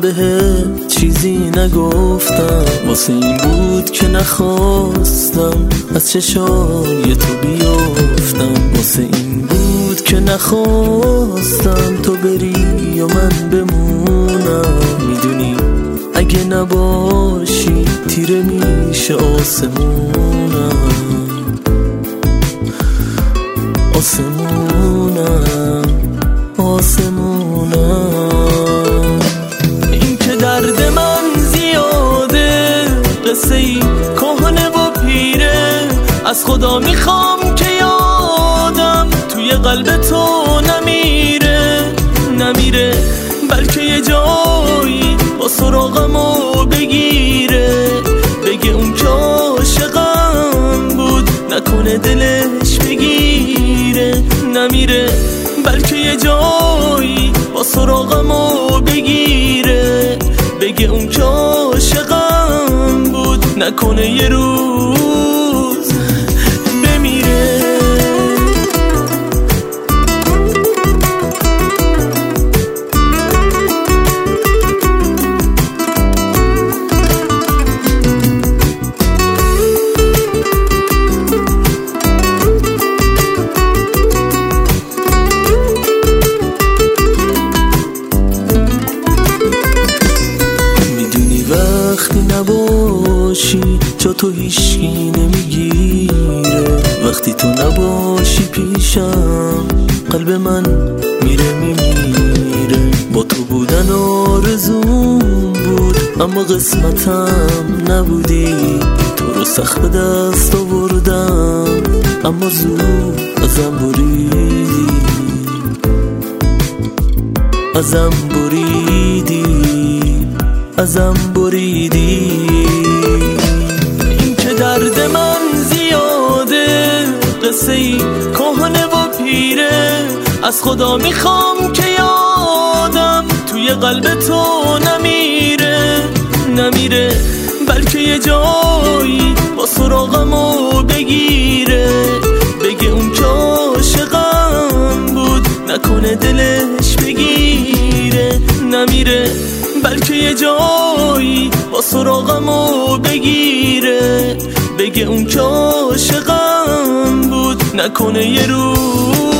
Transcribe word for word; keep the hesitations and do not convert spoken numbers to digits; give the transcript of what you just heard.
به چیزی نگفتم، واسه این بود که نخواستم از چشای تو بیفتم، واسه این بود که نخواستم تو بری و من بمونم. میدونی اگه نباشی تیره میشه آسمونم، آسمونم آسمونم. این که درد من زیاده، قصه ای کهنه و پیره، از خدا میخوام که یادم توی قلب تو نمیره، نمیره بلکه یه جایی با سراغمو بگیره، بگه اون که عاشقم بود نکنه دلش بگیره، نمیره بلکه یه جایی با سراغمو بگیره، بگه اون که عاشقم بود نکنه یه روز بمیره. وقتی نباشی جا تو هیچکی نمیگیره، وقتی تو نباشی پیشم قلب من میره میمیره. با تو بودن آرزوم بود اما قسمتم نبودی، تو رو سخت به دست آوردم اما زود ازم بریدی، ازم بریدی ازم بریدی. این که درد من زیاده، قصه ای کهنه و پیره، از خدا میخوام که یادم توی قلب تو نمیره، نمیره بلکه یه جایی با سراغمو بگیره، بگه اون که عاشقم بود نکنه دلش بگیره، نمیره بلکه یه جایی با سراغمو بگیره، بگه اون که عاشقم بود نکنه یه روز